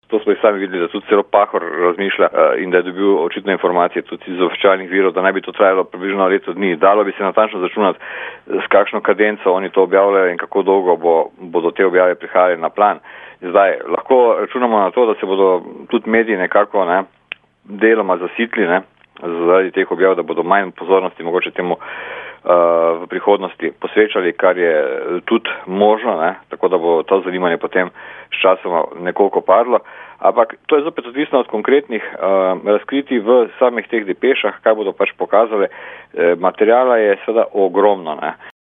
to smo sami videli, da tudi celo Pahor razmišlja in da je dobil očitne informacije tudi iz oficialnih virov, da naj bi to trajalo približno leto dni. Dalo bi se natančno začunati, s kakšno kadenco oni to objavljajo in kako dolgo bodo te objave prihajali na plan. Zdaj, lahko računamo na to, da se bodo tudi mediji nekako deloma zasitli zaradi teh objav, da bodo manj pozornosti mogoče temu v prihodnosti posvečali, kar je tudi možno, tako da bo to zanimanje potem s časoma nekoliko padlo. Ampak to je zopet odvisno od konkretnih razkritij v samih teh depešah, kaj bodo pač pokazali. Materiala je seveda ogromno.